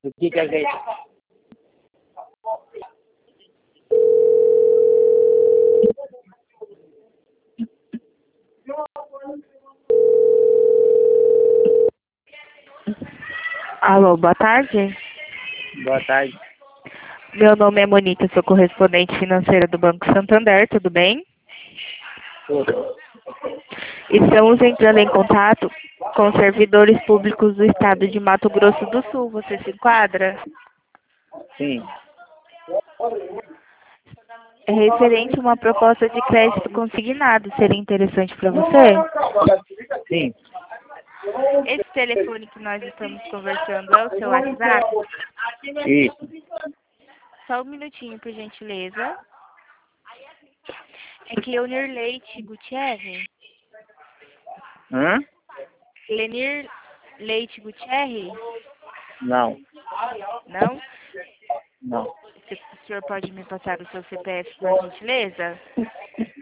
O que é que é? Alô, boa tarde. Boa tarde. Meu nome é Monique, eu sou correspondente financeira do Banco Santander, tudo bem? Tudo. Estamos entrando em contato com servidores públicos do estado de Mato Grosso do Sul. Você se enquadra? Sim. É referente a uma proposta de crédito consignado. Seria interessante para você? Sim. Esse telefone que nós estamos conversando é o seu WhatsApp? Isso. Só um minutinho, por gentileza. É Cleonir Leite Gutierrez? Hã? Cleonir Leite Gutierrez? Não. Não? Não. O senhor pode me passar o seu CPF, por gentileza?